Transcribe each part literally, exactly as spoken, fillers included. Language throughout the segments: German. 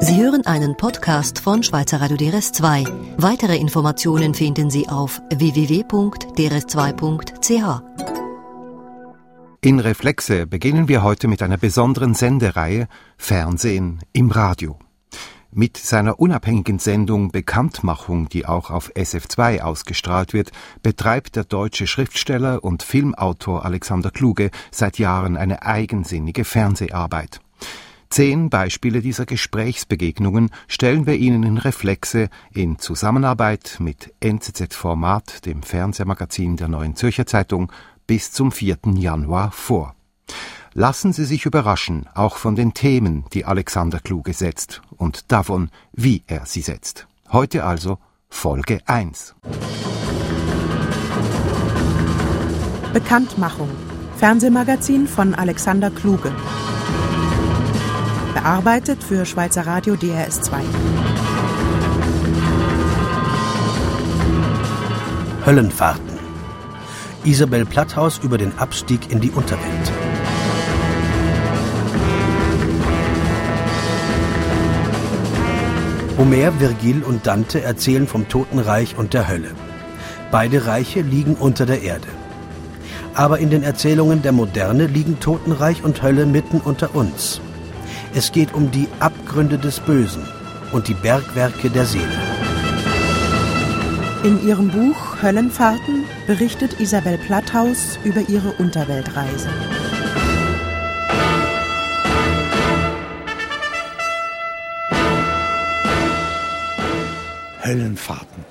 Sie hören einen Podcast von Schweizer Radio D R S zwei. Weitere Informationen finden Sie auf w w w punkt d r s zwei punkt c h. In Reflexe beginnen wir heute mit einer besonderen Sendereihe Fernsehen im Radio. Mit seiner unabhängigen Sendung Bekanntmachung, die auch auf S F zwei ausgestrahlt wird, betreibt der deutsche Schriftsteller und Filmautor Alexander Kluge seit Jahren eine eigensinnige Fernseharbeit. Zehn Beispiele dieser Gesprächsbegegnungen stellen wir Ihnen in Reflexe in Zusammenarbeit mit N Z Z Format, dem Fernsehmagazin der Neuen Zürcher Zeitung, bis zum vierten Januar vor. Lassen Sie sich überraschen, auch von den Themen, die Alexander Kluge setzt und davon, wie er sie setzt. Heute also Folge eins. Bekanntmachung. Fernsehmagazin von Alexander Kluge. Bearbeitet für Schweizer Radio D R S zwei. Höllenfahrten. Isabel Platthaus über den Abstieg in die Unterwelt. Homer, Virgil und Dante erzählen vom Totenreich und der Hölle. Beide Reiche liegen unter der Erde. Aber in den Erzählungen der Moderne liegen Totenreich und Hölle mitten unter uns. Es geht um die Abgründe des Bösen und die Bergwerke der Seele. In ihrem Buch Höllenfahrten berichtet Isabel Platthaus über ihre Unterweltreise. Höllenfahrten.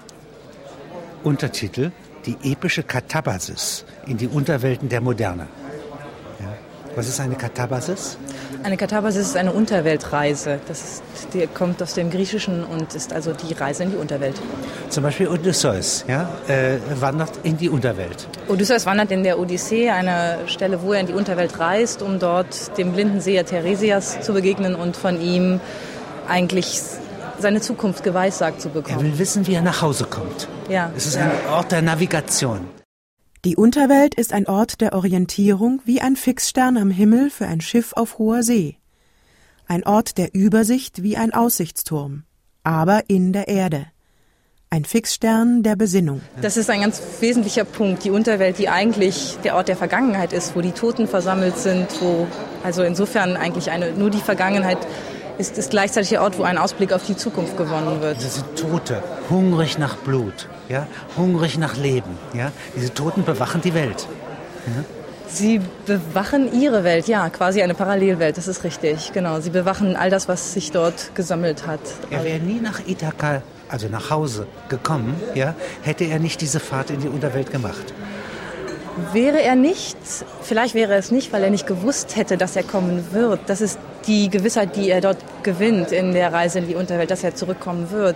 Untertitel: Die epische Katabasis in die Unterwelten der Moderne. Ja. Was ist eine Katabasis? Eine Katabasis ist eine Unterweltreise. Das ist, die kommt aus dem Griechischen und ist also die Reise in die Unterwelt. Zum Beispiel Odysseus, ja, äh, wandert in die Unterwelt. Odysseus wandert in der Odyssee, eine Stelle, wo er in die Unterwelt reist, um dort dem blinden Seher Teiresias zu begegnen und von ihm eigentlich seine Zukunft geweissagt zu bekommen. Er will wissen, wie er nach Hause kommt. Ja. Es ist ein Ort der Navigation. Die Unterwelt ist ein Ort der Orientierung wie ein Fixstern am Himmel für ein Schiff auf hoher See. Ein Ort der Übersicht wie ein Aussichtsturm, aber in der Erde. Ein Fixstern der Besinnung. Das ist ein ganz wesentlicher Punkt. Die Unterwelt, die eigentlich der Ort der Vergangenheit ist, wo die Toten versammelt sind, wo also insofern eigentlich eine, nur die Vergangenheit ist, ist gleichzeitig der Ort, wo ein Ausblick auf die Zukunft gewonnen wird. Das sind Tote, hungrig nach Blut, ja, hungrig nach Leben. Ja. Diese Toten bewachen die Welt. Ja. Sie bewachen ihre Welt, ja, quasi eine Parallelwelt, das ist richtig, genau. Sie bewachen all das, was sich dort gesammelt hat. Er wäre nie nach Ithaka, also nach Hause, gekommen, ja, hätte er nicht diese Fahrt in die Unterwelt gemacht. Wäre er nicht, vielleicht wäre es nicht, weil er nicht gewusst hätte, dass er kommen wird. Das ist die Gewissheit, die er dort gewinnt in der Reise in die Unterwelt, dass er zurückkommen wird.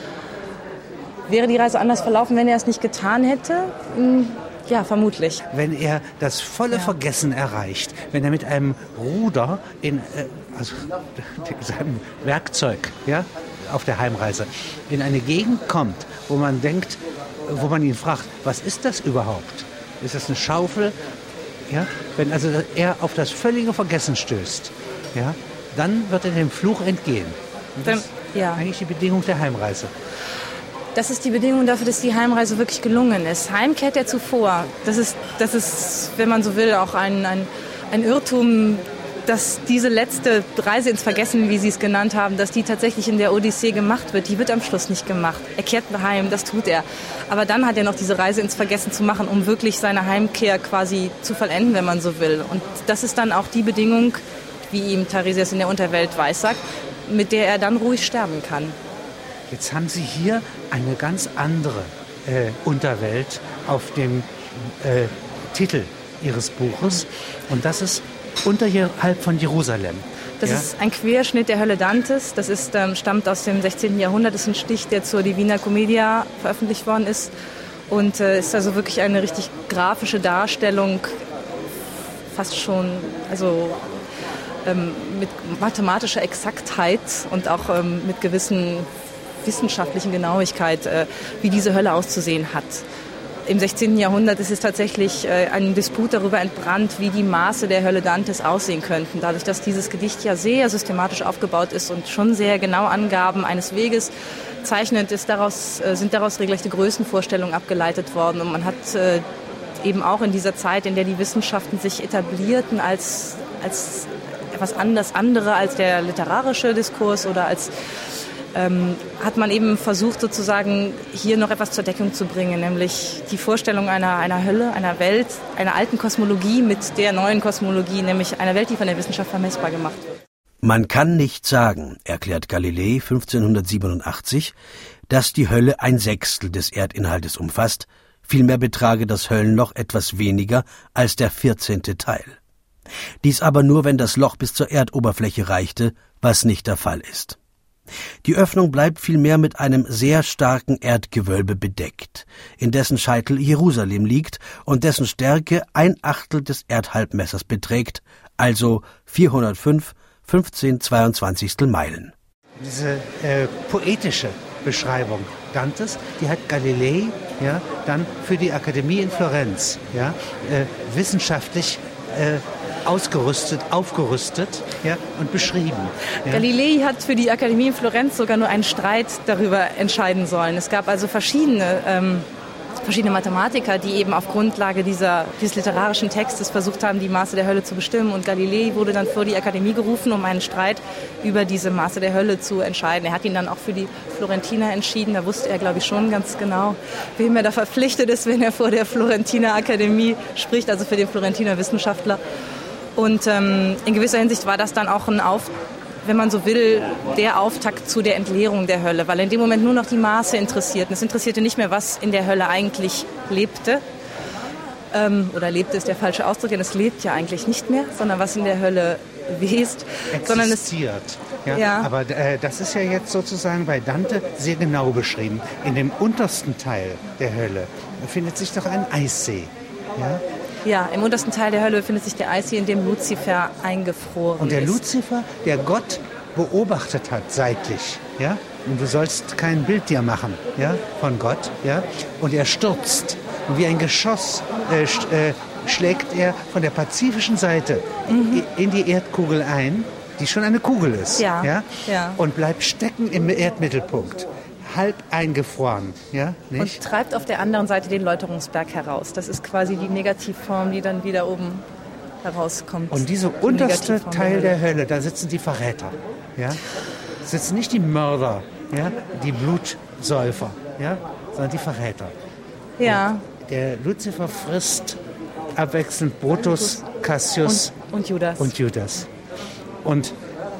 Wäre die Reise anders verlaufen, wenn er es nicht getan hätte? Ja, vermutlich. Wenn er das volle ja. Vergessen erreicht, wenn er mit einem Ruder in äh, also seinem Werkzeug, ja, auf der Heimreise in eine Gegend kommt, wo man denkt, wo man ihn fragt, was ist das überhaupt? Ist das eine Schaufel? Ja? Wenn also er auf das völlige Vergessen stößt, ja, dann wird er dem Fluch entgehen. Und das ist ja. eigentlich die Bedingung der Heimreise. Das ist die Bedingung dafür, dass die Heimreise wirklich gelungen ist. Heimkehrt er zuvor. Das ist, das ist, wenn man so will, auch ein, ein, ein Irrtum, dass diese letzte Reise ins Vergessen, wie Sie es genannt haben, dass die tatsächlich in der Odyssee gemacht wird. Die wird am Schluss nicht gemacht. Er kehrt heim, das tut er. Aber dann hat er noch diese Reise ins Vergessen zu machen, um wirklich seine Heimkehr quasi zu vollenden, wenn man so will. Und das ist dann auch die Bedingung, wie ihm Teiresias in der Unterwelt weissagt, mit der er dann ruhig sterben kann. Jetzt haben Sie hier eine ganz andere äh, Unterwelt auf dem äh, Titel Ihres Buches. Und das ist unterhalb von Jerusalem. Das ja? ist ein Querschnitt der Hölle Dantes. Das ist, ähm, stammt aus dem sechzehnten Jahrhundert. Das ist ein Stich, der zur Divina Commedia veröffentlicht worden ist. Und äh, ist also wirklich eine richtig grafische Darstellung, fast schon also ähm, mit mathematischer Exaktheit und auch ähm, mit gewissen wissenschaftlichen Genauigkeit, äh, wie diese Hölle auszusehen hat. im sechzehnten Jahrhundert ist es tatsächlich äh, ein Disput darüber entbrannt, wie die Maße der Hölle Dantes aussehen könnten. Dadurch, dass dieses Gedicht ja sehr systematisch aufgebaut ist und schon sehr genau Angaben eines Weges zeichnet, ist daraus, äh, sind daraus regelrechte Größenvorstellungen abgeleitet worden. Und man hat äh, eben auch in dieser Zeit, in der die Wissenschaften sich etablierten als, als etwas anders andere als der literarische Diskurs oder als Ähm, hat man eben versucht, sozusagen hier noch etwas zur Deckung zu bringen, nämlich die Vorstellung einer, einer Hölle, einer Welt, einer alten Kosmologie mit der neuen Kosmologie, nämlich einer Welt, die von der Wissenschaft vermessbar gemacht wird. Man kann nicht sagen, erklärt Galilei fünfzehnhundertsiebenundachtzig, dass die Hölle ein Sechstel des Erdinhaltes umfasst, vielmehr betrage das Höllenloch etwas weniger als der vierzehnte Teil. Dies aber nur, wenn das Loch bis zur Erdoberfläche reichte, was nicht der Fall ist. Die Öffnung bleibt vielmehr mit einem sehr starken Erdgewölbe bedeckt, in dessen Scheitel Jerusalem liegt und dessen Stärke ein Achtel des Erdhalbmessers beträgt, also vierhundertfünf fünfzehnhundertzweiundzwanzigstel Meilen. Diese äh, poetische Beschreibung Dantes, die hat Galilei ja, dann für die Akademie in Florenz ja, äh, wissenschaftlich äh, ausgerüstet, aufgerüstet ja, und beschrieben. Ja. Galilei hat für die Akademie in Florenz sogar nur einen Streit darüber entscheiden sollen. Es gab also verschiedene, ähm, verschiedene Mathematiker, die eben auf Grundlage dieser, dieses literarischen Textes versucht haben, die Maße der Hölle zu bestimmen. Und Galilei wurde dann vor die Akademie gerufen, um einen Streit über diese Maße der Hölle zu entscheiden. Er hat ihn dann auch für die Florentiner entschieden. Da wusste er, glaube ich, schon ganz genau, wem er da verpflichtet ist, wenn er vor der Florentiner Akademie spricht, also für den Florentiner Wissenschaftler. Und ähm, in gewisser Hinsicht war das dann auch ein Auf, wenn man so will, der Auftakt zu der Entleerung der Hölle, weil in dem Moment nur noch die Maße interessierten. Es interessierte nicht mehr, was in der Hölle eigentlich lebte. Ähm, oder lebte ist der falsche Ausdruck, denn es lebt ja eigentlich nicht mehr, sondern was in der Hölle west. Sondern es existiert. Ja, ja. Aber äh, das ist ja jetzt sozusagen bei Dante sehr genau beschrieben. In dem untersten Teil der Hölle befindet sich doch ein Eissee. Ja? Ja, im untersten Teil der Hölle befindet sich der Eissee, in dem Luzifer eingefroren ist. Und der Luzifer, der Gott beobachtet hat seitlich, ja, und du sollst kein Bild dir machen, ja, von Gott, ja, und er stürzt. Und wie ein Geschoss äh, sch, äh, schlägt er von der pazifischen Seite mhm. in die Erdkugel ein, die schon eine Kugel ist, ja, ja, ja. und bleibt stecken im Erdmittelpunkt. Halb eingefroren, ja, nicht? Und treibt auf der anderen Seite den Läuterungsberg heraus. Das ist quasi die Negativform, die dann wieder oben herauskommt. Und dieser die unterste Teil der Hölle. der Hölle, da sitzen die Verräter, ja? Sitzen nicht die Mörder, ja, die Blutsäufer, ja, sondern die Verräter. Ja. Und der Luzifer frisst abwechselnd Brutus, Cassius und, und Judas. Und Judas. Und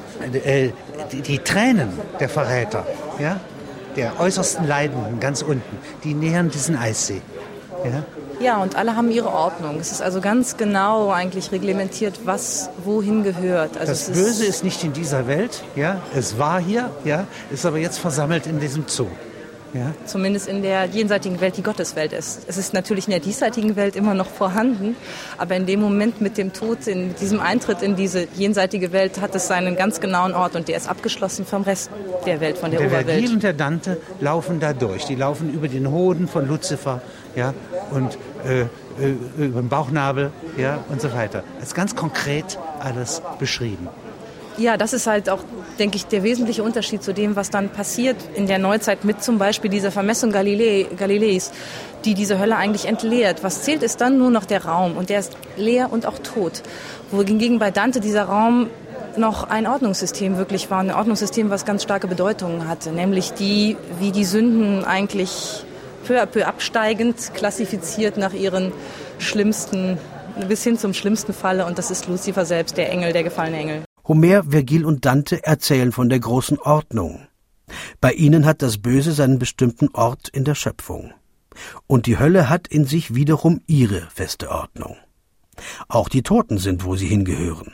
äh, die, die Tränen der Verräter, ja, der äußersten Leidenden ganz unten, die nähern diesen Eissee. Ja? Ja, und alle haben ihre Ordnung. Es ist also ganz genau eigentlich reglementiert, was wohin gehört. Also das es Böse ist, ist nicht in dieser Welt, ja, es war hier, ja, ist aber jetzt versammelt in diesem Zoo. Ja. Zumindest in der jenseitigen Welt, die Gotteswelt ist. Es ist natürlich in der diesseitigen Welt immer noch vorhanden, aber in dem Moment mit dem Tod, in diesem Eintritt in diese jenseitige Welt, hat es seinen ganz genauen Ort und der ist abgeschlossen vom Rest der Welt, von der, der Oberwelt. Der Vergil und der Dante laufen da durch. Die laufen über den Hoden von Luzifer, ja, und äh, äh, über den Bauchnabel, ja, und so weiter. Das ist ganz konkret alles beschrieben. Ja, das ist halt auch, denke ich, der wesentliche Unterschied zu dem, was dann passiert in der Neuzeit mit zum Beispiel dieser Vermessung Galilei, Galileis, die diese Hölle eigentlich entleert. Was zählt, ist dann nur noch der Raum und der ist leer und auch tot. Wohingegen bei Dante dieser Raum noch ein Ordnungssystem wirklich war, ein Ordnungssystem, was ganz starke Bedeutungen hatte, nämlich die, wie die Sünden eigentlich peu à peu absteigend klassifiziert nach ihren schlimmsten, bis hin zum schlimmsten Falle, und das ist Luzifer selbst, der Engel, der gefallene Engel. Homer, Vergil und Dante erzählen von der großen Ordnung. Bei ihnen hat das Böse seinen bestimmten Ort in der Schöpfung. Und die Hölle hat in sich wiederum ihre feste Ordnung. Auch die Toten sind, wo sie hingehören.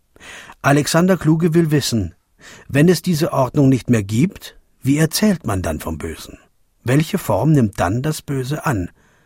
Alexander Kluge will wissen, wenn es diese Ordnung nicht mehr gibt, wie erzählt man dann vom Bösen? Welche Form nimmt dann das Böse an?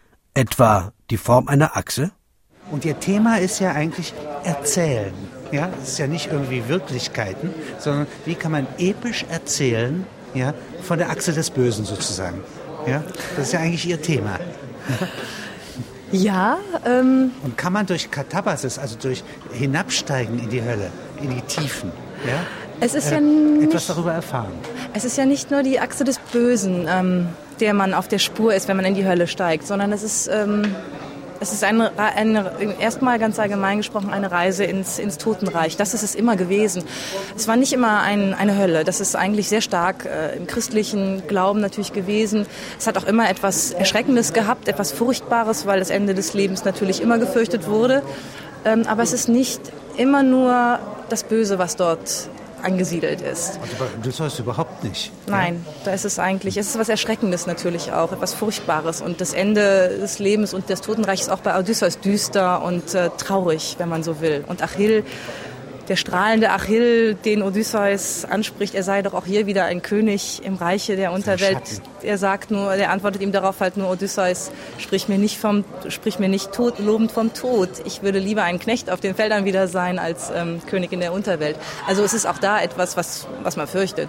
Etwa die Form einer Achse? Und ihr Thema ist ja eigentlich Erzählen. Ja, es ist ja nicht irgendwie Wirklichkeiten, sondern wie kann man episch erzählen, ja, von der Achse des Bösen sozusagen. Ja, das ist ja eigentlich ihr Thema. Ja. Ähm, Und kann man durch Katabasis, also durch Hinabsteigen in die Hölle, in die Tiefen, ja, es ist äh, ja nicht, etwas darüber erfahren? Es ist ja nicht nur die Achse des Bösen, ähm, der man auf der Spur ist, wenn man in die Hölle steigt, sondern es ist, ähm, es ist eine, eine, erstmal ganz allgemein gesprochen eine Reise ins, ins Totenreich. Das ist es immer gewesen. Es war nicht immer ein, eine Hölle. Das ist eigentlich sehr stark äh, im christlichen Glauben natürlich gewesen. Es hat auch immer etwas Erschreckendes gehabt, etwas Furchtbares, weil das Ende des Lebens natürlich immer gefürchtet wurde. Ähm, aber es ist nicht immer nur das Böse, was dort angesiedelt ist. Also bei Odysseus überhaupt nicht. Nein, ja? da ist es eigentlich, es ist was Erschreckendes natürlich auch, etwas Furchtbares. Und das Ende des Lebens und des Totenreichs ist auch bei Odysseus düster und äh, traurig, wenn man so will. Und Achill, der strahlende Achill, den Odysseus anspricht, er sei doch auch hier wieder ein König im Reiche der Unterwelt. Er sagt nur, er antwortet ihm darauf halt nur, Odysseus, sprich mir nicht vom, sprich mir nicht tot, lobend vom Tod. Ich würde lieber ein Knecht auf den Feldern wieder sein als ähm, König in der Unterwelt. Also es ist auch da etwas, was, was man fürchtet.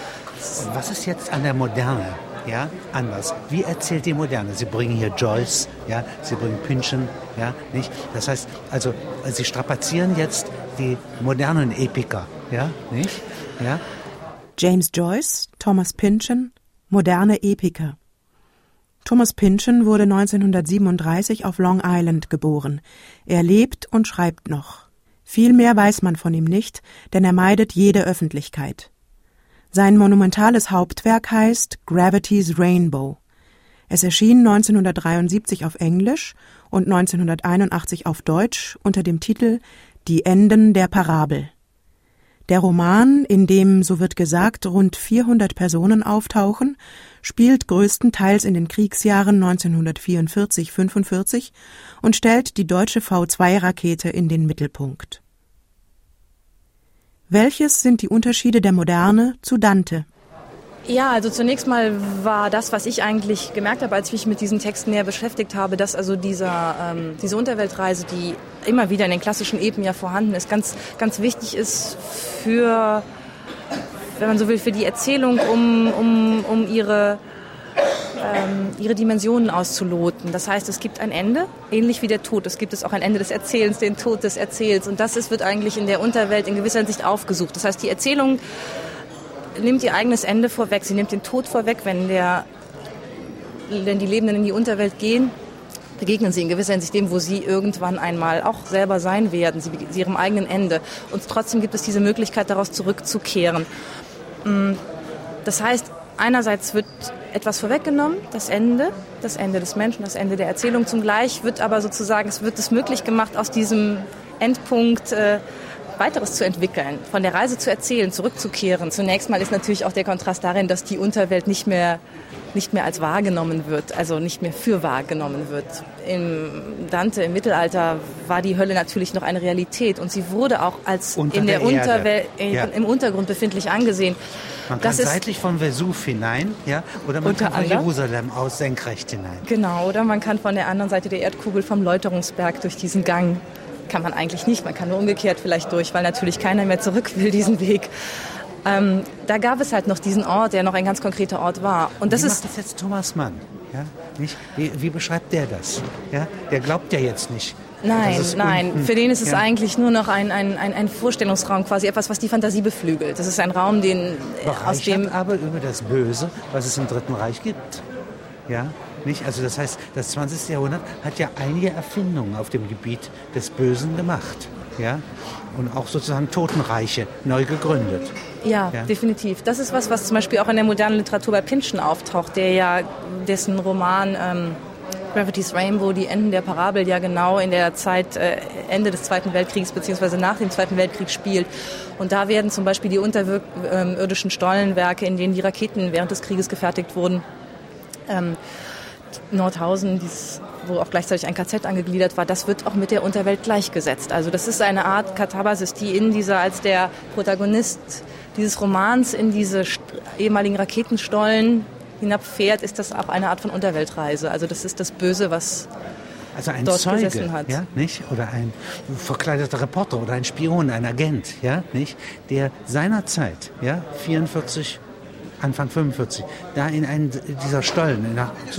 Und was ist jetzt an der Moderne, ja, anders? Wie erzählt die Moderne? Sie bringen hier Joyce, ja, Sie bringen Pynchon, ja, nicht? Das heißt, also Sie strapazieren jetzt die modernen Epiker, ja, nicht? Ja. James Joyce, Thomas Pynchon, moderne Epiker. Thomas Pynchon wurde neunzehnhundertsiebenunddreißig auf Long Island geboren. Er lebt und schreibt noch. Viel mehr weiß man von ihm nicht, denn er meidet jede Öffentlichkeit. Sein monumentales Hauptwerk heißt Gravity's Rainbow. Es erschien neunzehnhundertdreiundsiebzig auf Englisch und neunzehnhunderteinundachtzig auf Deutsch unter dem Titel Die Enden der Parabel. Der Roman, in dem, so wird gesagt, rund vierhundert Personen auftauchen, spielt größtenteils in den Kriegsjahren neunzehnhundertvierundvierzig fünfundvierzig und stellt die deutsche V zwei Rakete in den Mittelpunkt. Welches sind die Unterschiede der Moderne zu Dante? Ja, also zunächst mal war das, was ich eigentlich gemerkt habe, als ich mich mit diesen Texten näher beschäftigt habe, dass also dieser, ähm, diese Unterweltreise, die immer wieder in den klassischen Epen ja vorhanden ist, ganz, ganz wichtig ist für, wenn man so will, für die Erzählung, um, um, um ihre, ähm, ihre Dimensionen auszuloten. Das heißt, es gibt ein Ende, ähnlich wie der Tod. Es gibt es auch ein Ende des Erzählens, den Tod des Erzählens. Und das ist, wird eigentlich in der Unterwelt in gewisser Hinsicht aufgesucht. Das heißt, die Erzählung nimmt ihr eigenes Ende vorweg. Sie nimmt den Tod vorweg, wenn, der, wenn die Lebenden in die Unterwelt gehen, begegnen sie in gewisser Hinsicht dem, wo sie irgendwann einmal auch selber sein werden, sie, sie ihrem eigenen Ende. Und trotzdem gibt es diese Möglichkeit, daraus zurückzukehren. Das heißt, einerseits wird etwas vorweggenommen, das Ende, das Ende des Menschen, das Ende der Erzählung. Zugleich wird aber sozusagen, es wird es möglich gemacht, aus diesem Endpunkt äh, Weiteres zu entwickeln, von der Reise zu erzählen, zurückzukehren. Zunächst mal ist natürlich auch der Kontrast darin, dass die Unterwelt nicht mehr, nicht mehr als wahrgenommen wird, also nicht mehr für wahrgenommen wird. Im Dante, im Mittelalter, war die Hölle natürlich noch eine Realität und sie wurde auch als Unter in der, der Unterwelt, äh, ja. im Untergrund befindlich angesehen. Man kann das ist seitlich von Vesuv hinein, ja, oder man Unter kann von anderem. Jerusalem aus senkrecht hinein. Genau, oder man kann von der anderen Seite der Erdkugel vom Läuterungsberg durch diesen Gang. Kann man eigentlich nicht, man kann nur umgekehrt vielleicht durch, weil natürlich keiner mehr zurück will, diesen Weg. Ähm, da gab es halt noch diesen Ort, der noch ein ganz konkreter Ort war. Und das wie ist macht das jetzt Thomas Mann? Ja, nicht? Wie, wie beschreibt der das? Ja, der glaubt ja jetzt nicht. Nein, nein. unten, Für den ist es ja. eigentlich nur noch ein, ein, ein, ein Vorstellungsraum, quasi etwas, was die Fantasie beflügelt. Das ist ein Raum, den aus dem aber über das Böse, was es im Dritten Reich gibt. Ja, nicht? Also das heißt, das zwanzigste Jahrhundert hat ja einige Erfindungen auf dem Gebiet des Bösen gemacht. Ja? Und auch sozusagen Totenreiche neu gegründet. Ja, Ja. definitiv. Das ist was, was zum Beispiel auch in der modernen Literatur bei Pynchon auftaucht, der ja, dessen Roman ähm, Gravity's Rainbow, die Enden der Parabel, ja genau in der Zeit äh, Ende des Zweiten Weltkriegs beziehungsweise nach dem Zweiten Weltkrieg spielt. Und da werden zum Beispiel die unterirdischen Stollenwerke, in denen die Raketen während des Krieges gefertigt wurden, ähm, Nordhausen, dieses, wo auch gleichzeitig ein K Z angegliedert war, das wird auch mit der Unterwelt gleichgesetzt. Also das ist eine Art Katabasis, die in dieser, als der Protagonist dieses Romans in diese st- ehemaligen Raketenstollen hinabfährt, ist das auch eine Art von Unterweltreise. Also das ist das Böse, was Also ein dort Zeuge, gesessen hat. ja, nicht? Oder ein verkleideter Reporter oder ein Spion, ein Agent, ja, nicht? Der seinerzeit, ja, vierundvierzig, Anfang fünfundvierzig, da in einen dieser Stollen, in,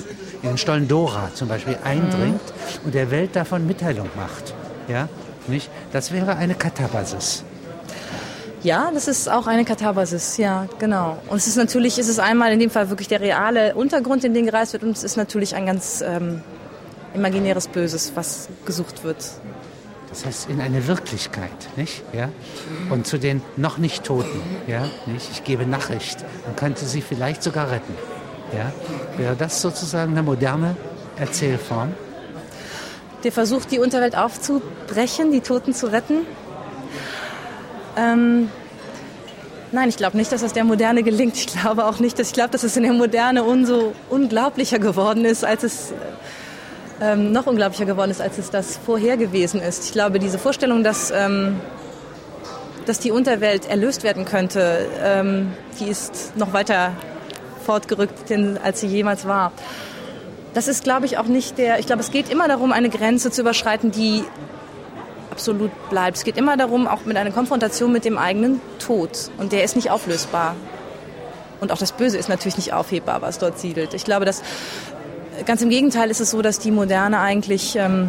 in den Stollen Dora zum Beispiel eindringt mhm. und der Welt davon Mitteilung macht. Ja, nicht? Das wäre eine Katabasis. Ja, das ist auch eine Katabasis, ja, genau. Und es ist natürlich, ist es einmal in dem Fall wirklich der reale Untergrund, in den gereist wird, und es ist natürlich ein ganz ähm, imaginäres Böses, was gesucht wird. Das heißt, in eine Wirklichkeit, nicht? Ja? Und zu den noch nicht Toten, ja, nicht? Ich gebe Nachricht, man könnte sie vielleicht sogar retten. Ja? Wäre das sozusagen eine moderne Erzählform? Der Versuch, die Unterwelt aufzubrechen, die Toten zu retten? Ähm, nein, ich glaube nicht, dass das der Moderne gelingt. Ich glaube auch nicht, dass ich glaube, dass es in der Moderne umso unglaublicher geworden ist, als es ähm, noch unglaublicher geworden ist, als es das vorher gewesen ist. Ich glaube, diese Vorstellung, dass, ähm, dass die Unterwelt erlöst werden könnte, ähm, die ist noch weiter fortgerückt, als sie jemals war. Das ist, glaube ich, auch nicht der. Ich glaube, es geht immer darum, eine Grenze zu überschreiten, die absolut bleibt. Es geht immer darum, auch mit einer Konfrontation mit dem eigenen Tod. Und der ist nicht auflösbar. Und auch das Böse ist natürlich nicht aufhebbar, was dort siedelt. Ich glaube, dass ganz im Gegenteil ist es so, dass die Moderne eigentlich ähm,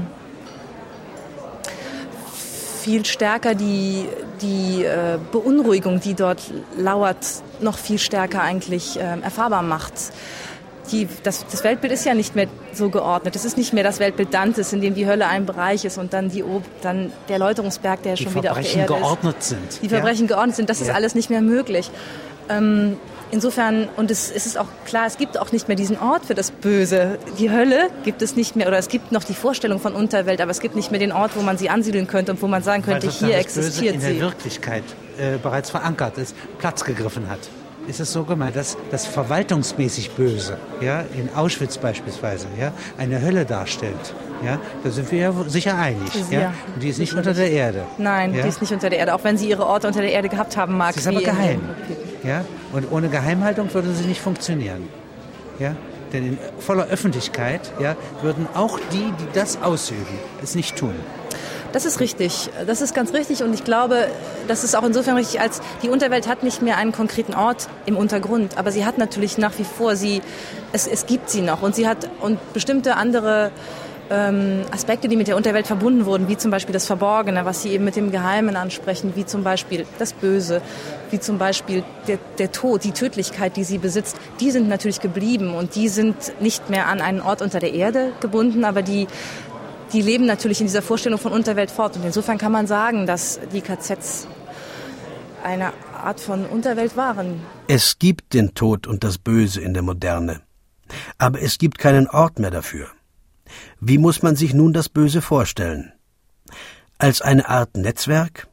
viel stärker die, die äh, Beunruhigung, die dort lauert, noch viel stärker eigentlich äh, erfahrbar macht. Die, das, das Weltbild ist ja nicht mehr so geordnet. Es ist nicht mehr das Weltbild Dantes, in dem die Hölle ein Bereich ist und dann, die, dann der Läuterungsberg, der schon wieder auf der Erde ist. Die Verbrechen geordnet sind. Die Verbrechen ja. geordnet sind, das ist ja. alles nicht mehr möglich. Ähm, insofern, und es, es ist auch klar, es gibt auch nicht mehr diesen Ort für das Böse. Die Hölle gibt es nicht mehr, oder es gibt noch die Vorstellung von Unterwelt, aber es gibt nicht mehr den Ort, wo man sie ansiedeln könnte und wo man sagen könnte, hier existiert sie. Weil in der Wirklichkeit äh, bereits verankert ist, Platz gegriffen hat. Ist es so gemeint, dass das verwaltungsmäßig Böse, ja, in Auschwitz beispielsweise, ja, eine Hölle darstellt? Ja, da sind wir ja sicher einig. Ja? Ja. Und die ist nicht unter der Erde. Nein, ja? Die ist nicht unter der Erde, auch wenn sie ihre Orte unter der Erde gehabt haben mag. Sie ist aber geheim. Ja? Und ohne Geheimhaltung würde sie nicht funktionieren. Ja? Denn in voller Öffentlichkeit, ja, würden auch die, die das ausüben, es nicht tun. Das ist richtig. Das ist ganz richtig. Und ich glaube, das ist auch insofern richtig, als die Unterwelt hat nicht mehr einen konkreten Ort im Untergrund. Aber sie hat natürlich nach wie vor, sie, es, es gibt sie noch. Und sie hat und bestimmte andere ähm, Aspekte, die mit der Unterwelt verbunden wurden, wie zum Beispiel das Verborgene, was sie eben mit dem Geheimen ansprechen, wie zum Beispiel das Böse, wie zum Beispiel der, der Tod, die Tödlichkeit, die sie besitzt, die sind natürlich geblieben. Und die sind nicht mehr an einen Ort unter der Erde gebunden, aber die Die leben natürlich in dieser Vorstellung von Unterwelt fort. Und insofern kann man sagen, dass die K Zs eine Art von Unterwelt waren. Es gibt den Tod und das Böse in der Moderne. Aber es gibt keinen Ort mehr dafür. Wie muss man sich nun das Böse vorstellen? Als eine Art Netzwerk?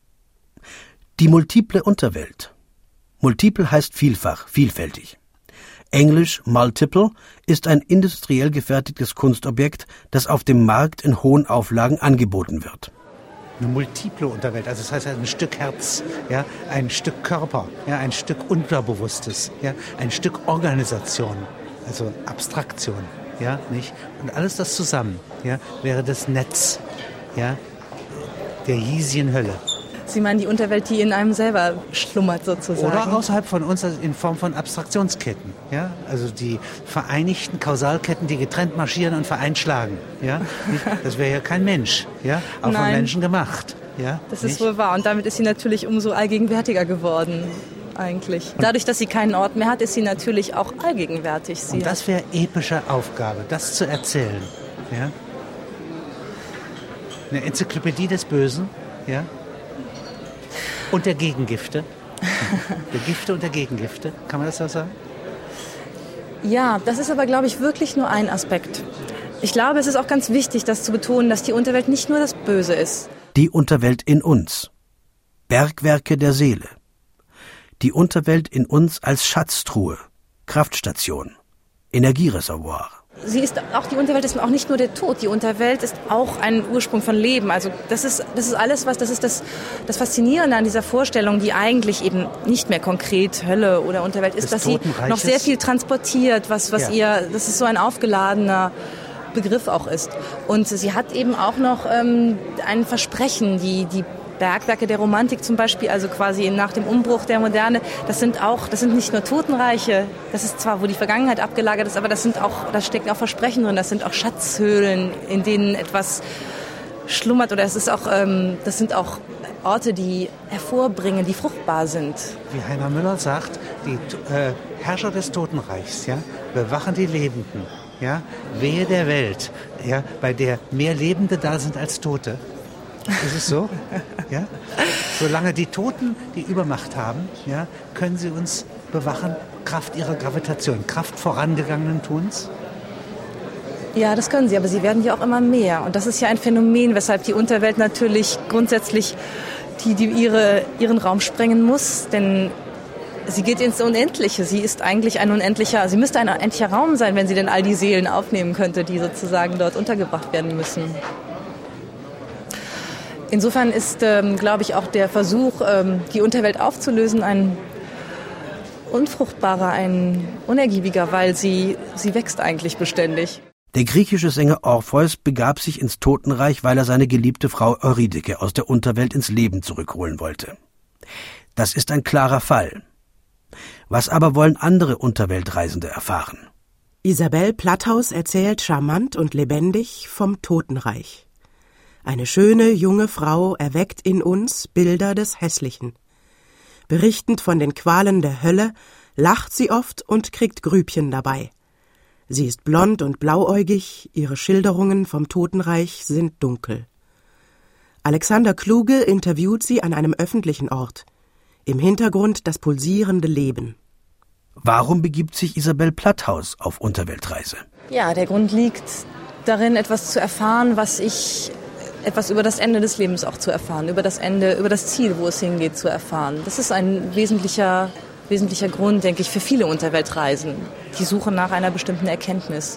Die multiple Unterwelt. Multiple heißt vielfach, vielfältig. Englisch multiple ist ein industriell gefertigtes Kunstobjekt, das auf dem Markt in hohen Auflagen angeboten wird. Eine multiple Unterwelt, also das heißt ein Stück Herz, ja, ein Stück Körper, ja, ein Stück Unterbewusstes, ja, ein Stück Organisation, also Abstraktion, ja, nicht? Und alles das zusammen, ja, wäre das Netz, ja, der hiesigen Hölle. Sie meinen die Unterwelt, die in einem selber schlummert sozusagen? Oder außerhalb von uns in Form von Abstraktionsketten. Ja? Also die vereinigten Kausalketten, die getrennt marschieren und vereint schlagen. Ja? Das wäre ja kein Mensch, ja? Auch Nein. von Menschen gemacht. Ja? Das Nicht? ist wohl wahr. Und damit ist sie natürlich umso allgegenwärtiger geworden, eigentlich. Dadurch, dass sie keinen Ort mehr hat, ist sie natürlich auch allgegenwärtig. Sie und das wäre epische Aufgabe, das zu erzählen. Ja? Eine Enzyklopädie des Bösen, ja? Und der Gegengifte. Der Gifte und der Gegengifte. Kann man das so sagen? Ja, das ist aber, glaube ich, wirklich nur ein Aspekt. Ich glaube, es ist auch ganz wichtig, das zu betonen, dass die Unterwelt nicht nur das Böse ist. Die Unterwelt in uns. Bergwerke der Seele. Die Unterwelt in uns als Schatztruhe, Kraftstation, Energiereservoir. Sie ist auch, die Unterwelt ist auch nicht nur der Tod. Die Unterwelt ist auch ein Ursprung von Leben. Also das ist, das ist alles, was, das ist das, das Faszinierende an dieser Vorstellung, die eigentlich eben nicht mehr konkret Hölle oder Unterwelt ist, dass sie noch sehr viel transportiert, was, was ja. ihr, das ist so ein aufgeladener Begriff auch ist. Und sie hat eben auch noch ähm, ein Versprechen, die, die Bergwerke der Romantik zum Beispiel, also quasi nach dem Umbruch der Moderne, das sind auch, das sind nicht nur Totenreiche, das ist zwar, wo die Vergangenheit abgelagert ist, aber das sind auch, da stecken auch Versprechen drin, das sind auch Schatzhöhlen, in denen etwas schlummert, oder es ist auch, ähm, das sind auch Orte, die hervorbringen, die fruchtbar sind. Wie Heiner Müller sagt, die äh, Herrscher des Totenreichs, ja, bewachen die Lebenden. Ja, wehe der Welt, ja, bei der mehr Lebende da sind als Tote. Ist es so? Ja? Solange die Toten die Übermacht haben, ja, können sie uns bewachen, Kraft ihrer Gravitation, Kraft vorangegangenen Tuns? Ja, das können sie, aber sie werden ja auch immer mehr. Und das ist ja ein Phänomen, weshalb die Unterwelt natürlich grundsätzlich die, die ihre, ihren Raum sprengen muss, denn sie geht ins Unendliche. Sie ist eigentlich ein unendlicher, sie müsste ein unendlicher Raum sein, wenn sie denn all die Seelen aufnehmen könnte, die sozusagen dort untergebracht werden müssen. Insofern ist, ähm, glaube ich, auch der Versuch, ähm, die Unterwelt aufzulösen, ein unfruchtbarer, ein unergiebiger, weil sie, sie wächst eigentlich beständig. Der griechische Sänger Orpheus begab sich ins Totenreich, weil er seine geliebte Frau Eurydike aus der Unterwelt ins Leben zurückholen wollte. Das ist ein klarer Fall. Was aber wollen andere Unterweltreisende erfahren? Isabel Platthaus erzählt charmant und lebendig vom Totenreich. Eine schöne, junge Frau erweckt in uns Bilder des Hässlichen. Berichtend von den Qualen der Hölle, lacht sie oft und kriegt Grübchen dabei. Sie ist blond und blauäugig, ihre Schilderungen vom Totenreich sind dunkel. Alexander Kluge interviewt sie an einem öffentlichen Ort. Im Hintergrund das pulsierende Leben. Warum begibt sich Isabel Platthaus auf Unterweltreise? Ja, der Grund liegt darin, etwas zu erfahren, was ich, etwas über das Ende des Lebens auch zu erfahren, über das Ende, über das Ziel, wo es hingeht, zu erfahren. Das ist ein wesentlicher, wesentlicher Grund, denke ich, für viele Unterweltreisen. Die Suche nach einer bestimmten Erkenntnis.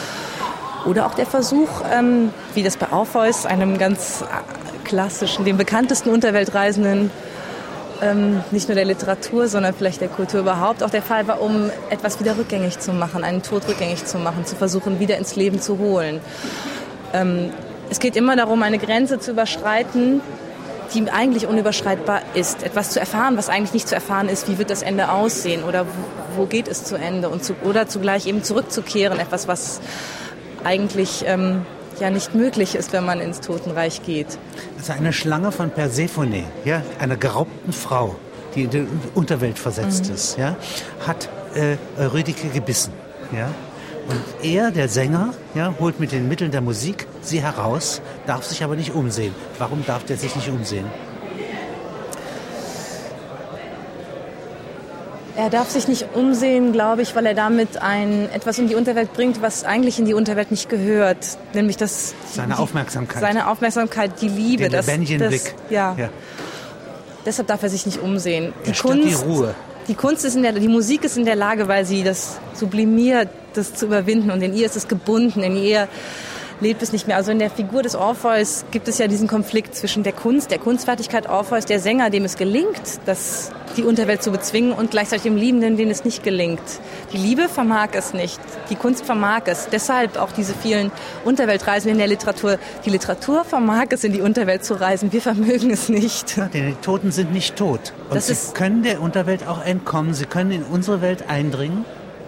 Oder auch der Versuch, ähm, wie das bei Orpheus, einem ganz klassischen, dem bekanntesten Unterweltreisenden, Ähm, nicht nur der Literatur, sondern vielleicht der Kultur überhaupt, auch der Fall war, um etwas wieder rückgängig zu machen, einen Tod rückgängig zu machen, zu versuchen, wieder ins Leben zu holen. Ähm, es geht immer darum, eine Grenze zu überschreiten, die eigentlich unüberschreitbar ist. Etwas zu erfahren, was eigentlich nicht zu erfahren ist, wie wird das Ende aussehen oder wo, wo geht es zu Ende und zu, oder zugleich eben zurückzukehren, etwas, was eigentlich ähm, ja nicht möglich ist, wenn man ins Totenreich geht. Also eine Schlange von Persephone, ja, einer geraubten Frau, die in die Unterwelt versetzt mhm. ist, ja, hat äh, Eurydike gebissen. Ja? Und er, der Sänger, ja, holt mit den Mitteln der Musik sie heraus, darf sich aber nicht umsehen. Warum darf der sich nicht umsehen? Er darf sich nicht umsehen, glaube ich, weil er damit ein, etwas in die Unterwelt bringt, was eigentlich in die Unterwelt nicht gehört. Nämlich das, seine die, Aufmerksamkeit. Seine Aufmerksamkeit, die Liebe. Den das, lebendigen das, Blick. Ja. ja. Deshalb darf er sich nicht umsehen. Die er stört Kunst, die Ruhe. Die Kunst ist in der, die Musik ist in der Lage, weil sie das sublimiert, das zu überwinden. Und in ihr ist es gebunden, in ihr lebt es nicht mehr. Also in der Figur des Orpheus gibt es ja diesen Konflikt zwischen der Kunst, der Kunstfertigkeit Orpheus, der Sänger, dem es gelingt, das, die Unterwelt zu bezwingen, und gleichzeitig dem Liebenden, dem es nicht gelingt. Die Liebe vermag es nicht, die Kunst vermag es. Deshalb auch diese vielen Unterweltreisen in der Literatur. Die Literatur vermag es, in die Unterwelt zu reisen, wir vermögen es nicht. Ja, denn die Toten sind nicht tot. Und das sie ist, können der Unterwelt auch entkommen, sie können in unsere Welt eindringen.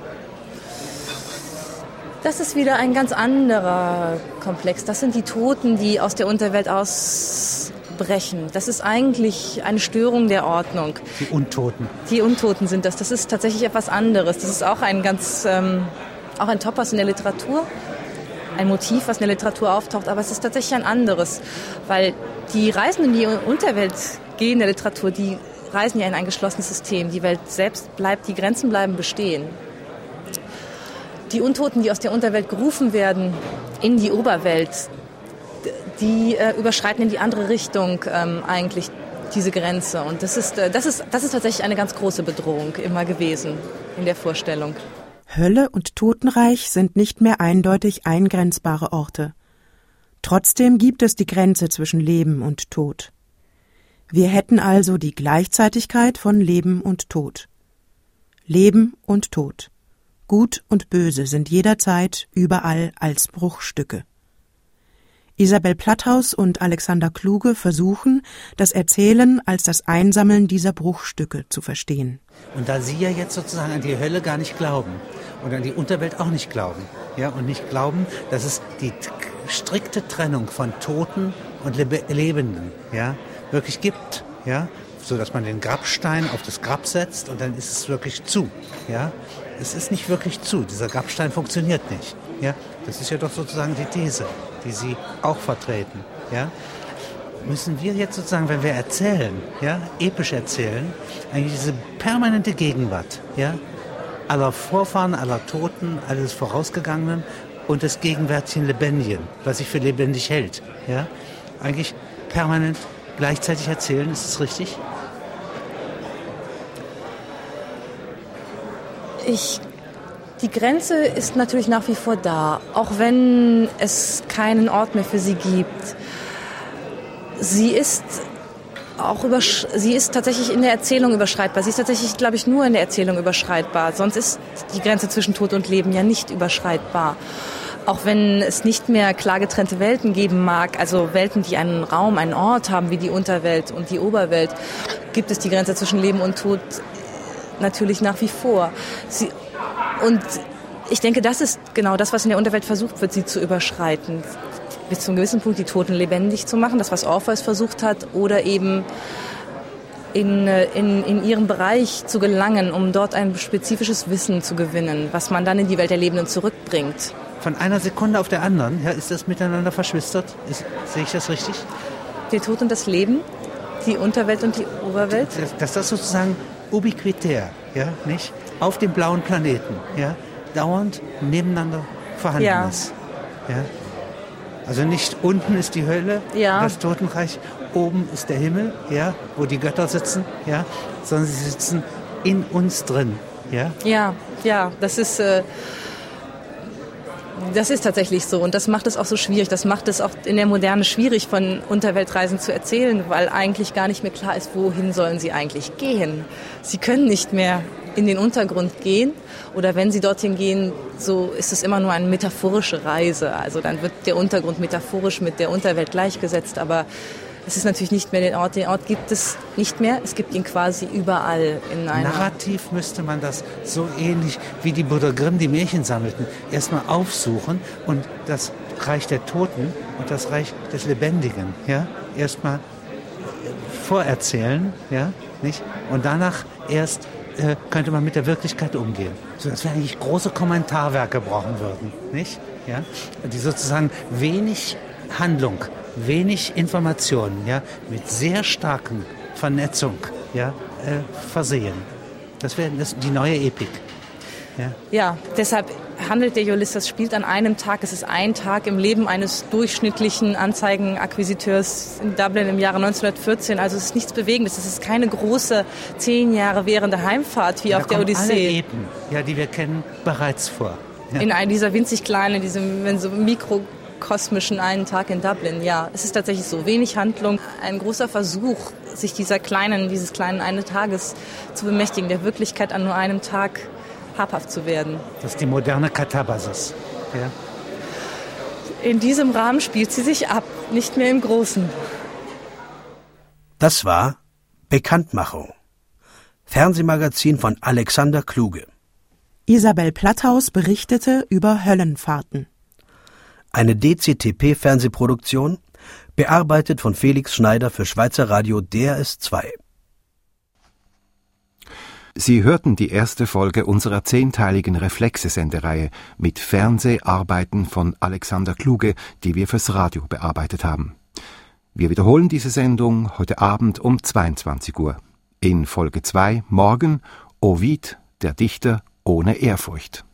Das ist wieder ein ganz anderer Komplex. Das sind die Toten, die aus der Unterwelt ausbrechen. Das ist eigentlich eine Störung der Ordnung. Die Untoten. Die Untoten sind das. Das ist tatsächlich etwas anderes. Das ist auch ein ganz, ähm, auch ein Topos in der Literatur. Ein Motiv, was in der Literatur auftaucht. Aber es ist tatsächlich ein anderes. Weil die Reisenden, die in die Unterwelt gehen in der Literatur, die reisen ja in ein geschlossenes System. Die Welt selbst bleibt, die Grenzen bleiben bestehen. Die Untoten, die aus der Unterwelt gerufen werden in die Oberwelt, die äh, überschreiten in die andere Richtung ähm, eigentlich diese Grenze. Und das ist, äh, das ist, das ist tatsächlich eine ganz große Bedrohung immer gewesen in der Vorstellung. Hölle und Totenreich sind nicht mehr eindeutig eingrenzbare Orte. Trotzdem gibt es die Grenze zwischen Leben und Tod. Wir hätten also die Gleichzeitigkeit von Leben und Tod. Leben und Tod. Gut und Böse sind jederzeit überall als Bruchstücke. Isabel Platthaus und Alexander Kluge versuchen, das Erzählen als das Einsammeln dieser Bruchstücke zu verstehen. Und da Sie ja jetzt sozusagen an die Hölle gar nicht glauben und an die Unterwelt auch nicht glauben, ja, und nicht glauben, dass es die t- strikte Trennung von Toten und Lebe- Lebenden, ja, wirklich gibt, ja, so dass man den Grabstein auf das Grab setzt und dann ist es wirklich zu, ja. Es ist nicht wirklich zu, dieser Grabstein funktioniert nicht, ja. Das ist ja doch sozusagen die These, die Sie auch vertreten, ja. Müssen wir jetzt sozusagen, wenn wir erzählen, ja, episch erzählen, eigentlich diese permanente Gegenwart, ja, aller Vorfahren, aller Toten, alles Vorausgegangenen und des gegenwärtigen Lebendigen, was sich für lebendig hält, ja, eigentlich permanent gleichzeitig erzählen, ist es richtig? Ich, die Grenze ist natürlich nach wie vor da, auch wenn es keinen Ort mehr für sie gibt. Sie ist auch übersch- sie ist tatsächlich in der Erzählung überschreitbar. Sie ist tatsächlich, glaube ich, nur in der Erzählung überschreitbar. Sonst ist die Grenze zwischen Tod und Leben ja nicht überschreitbar. Auch wenn es nicht mehr klar getrennte Welten geben mag, also Welten, die einen Raum, einen Ort haben, wie die Unterwelt und die Oberwelt, gibt es die Grenze zwischen Leben und Tod natürlich nach wie vor. Sie, und ich denke, das ist genau das, was in der Unterwelt versucht wird, sie zu überschreiten. Bis zu einem gewissen Punkt die Toten lebendig zu machen, das, was Orpheus versucht hat, oder eben in, in, in ihren Bereich zu gelangen, um dort ein spezifisches Wissen zu gewinnen, was man dann in die Welt der Lebenden zurückbringt. Von einer Sekunde auf der anderen, ja, ist das miteinander verschwistert? Ist, sehe ich das richtig? Der Tod und das Leben, die Unterwelt und die Oberwelt? Dass, dass das sozusagen ubiquitär, ja, nicht? Auf dem blauen Planeten, ja, dauernd nebeneinander vorhanden Ja. ist. Ja? Also nicht unten ist die Hölle, Ja. das Totenreich, oben ist der Himmel, ja, wo die Götter sitzen, ja, sondern sie sitzen in uns drin, ja. Ja, ja, das ist, äh, das ist tatsächlich so und das macht es auch so schwierig. Das macht es auch in der Moderne schwierig, von Unterweltreisen zu erzählen, weil eigentlich gar nicht mehr klar ist, wohin sollen sie eigentlich gehen. Sie können nicht mehr in den Untergrund gehen oder wenn sie dorthin gehen, so ist es immer nur eine metaphorische Reise. Also dann wird der Untergrund metaphorisch mit der Unterwelt gleichgesetzt, aber es ist natürlich nicht mehr den Ort. Den Ort gibt es nicht mehr. Es gibt ihn quasi überall in einer... Narrativ müsste man das so ähnlich wie die Brüder Grimm die Märchen sammelten, erstmal aufsuchen und das Reich der Toten und das Reich des Lebendigen, ja, erstmal vorerzählen, ja, nicht? Und danach erst äh, könnte man mit der Wirklichkeit umgehen. So dass wir eigentlich große Kommentarwerke brauchen würden, nicht? Ja? Die sozusagen wenig Handlung, wenig Informationen, ja, mit sehr starken Vernetzung, ja, äh, versehen. Das wäre die neue Epik. Ja. Ja, deshalb handelt der Ulysses, spielt an einem Tag. Es ist ein Tag im Leben eines durchschnittlichen Anzeigenakquisiteurs in Dublin im Jahre neunzehnhundertvierzehn. Also es ist nichts Bewegendes. Es ist keine große, zehn Jahre währende Heimfahrt wie Da auf der kommen Odyssee. alle Epen, ja, die wir kennen, bereits vor. Ja. In einem dieser winzig kleinen, diesem so mikrokosmischen einen Tag in Dublin. Ja, es ist tatsächlich so. Wenig Handlung, ein großer Versuch, sich dieser kleinen, dieses kleinen einen Tages zu bemächtigen, der Wirklichkeit an nur einem Tag habhaft zu werden. Das ist die moderne Katabasis. Ja. In diesem Rahmen spielt sie sich ab, nicht mehr im Großen. Das war Bekanntmachung. Fernsehmagazin von Alexander Kluge. Isabel Platthaus berichtete über Höllenfahrten. Eine D C T P-Fernsehproduktion, bearbeitet von Felix Schneider für Schweizer Radio D R S zwei. Sie hörten die erste Folge unserer zehnteiligen Reflexe-Sendereihe mit Fernseharbeiten von Alexander Kluge, die wir fürs Radio bearbeitet haben. Wir wiederholen diese Sendung heute Abend um zweiundzwanzig Uhr. In Folge zwei morgen Ovid, der Dichter ohne Ehrfurcht.